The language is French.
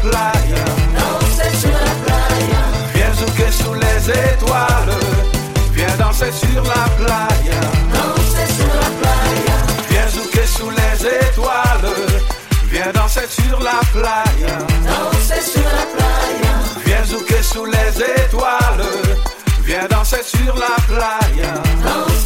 playa. Danser sur la playa. Viens zouker sous les étoiles. Viens danser sur la playa. Danser sur la playa. Viens zouker sous les étoiles. Viens danser sur la playa. Danser sur la playa. Viens zouker sous les étoiles. Viens danser sur la playa. Danser